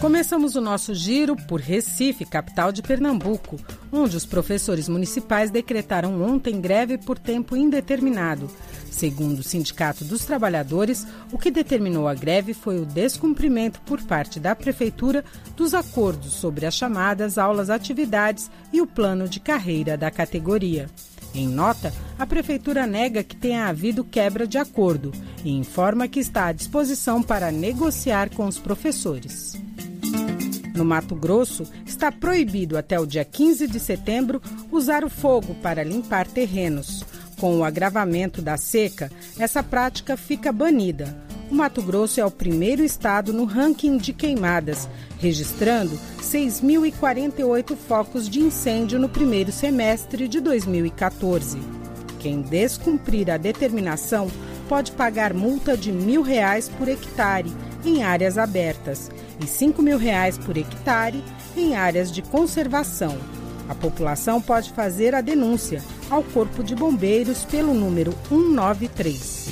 Começamos o nosso giro por Recife, capital de Pernambuco, onde os professores municipais decretaram ontem greve por tempo indeterminado. Segundo o Sindicato dos Trabalhadores, o que determinou a greve foi o descumprimento por parte da Prefeitura dos acordos sobre as chamadas aulas-atividades e o plano de carreira da categoria. Em nota, a Prefeitura nega que tenha havido quebra de acordo e informa que está à disposição para negociar com os professores. No Mato Grosso, está proibido até o dia 15 de setembro usar o fogo para limpar terrenos. Com o agravamento da seca, essa prática fica banida. O Mato Grosso é o primeiro estado no ranking de queimadas, registrando 6.048 focos de incêndio no primeiro semestre de 2014. Quem descumprir a determinação pode pagar multa de R$1.000 por hectare em áreas abertas e R$5.000 por hectare em áreas de conservação. A população pode fazer a denúncia ao Corpo de Bombeiros pelo número 193.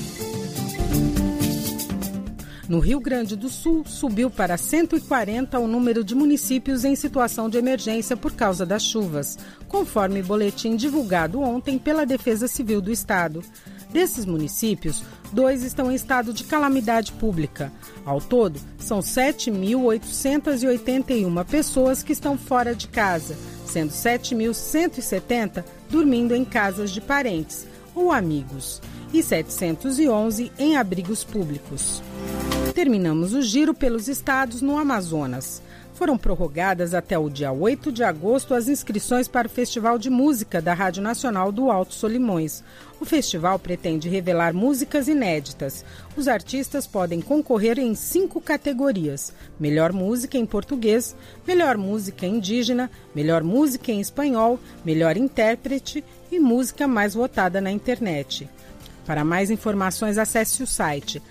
No Rio Grande do Sul, subiu para 140 o número de municípios em situação de emergência por causa das chuvas, conforme boletim divulgado ontem pela Defesa Civil do Estado. Desses municípios, 2 estão em estado de calamidade pública. Ao todo, são 7.881 pessoas que estão fora de casa, sendo 7.170 dormindo em casas de parentes ou amigos e 711 em abrigos públicos. Terminamos o giro pelos estados no Amazonas. Foram prorrogadas até o dia 8 de agosto as inscrições para o Festival de Música da Rádio Nacional do Alto Solimões. O festival pretende revelar músicas inéditas. Os artistas podem concorrer em 5 categorias: melhor música em português, melhor música indígena, melhor música em espanhol, melhor intérprete e música mais votada na internet. Para mais informações, acesse o site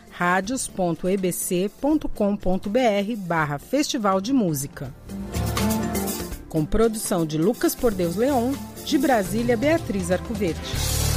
radios.ebc.com.br/Festival de Música. Com produção de Lucas Por Deus Leon, de Brasília, Beatriz Arcoverde.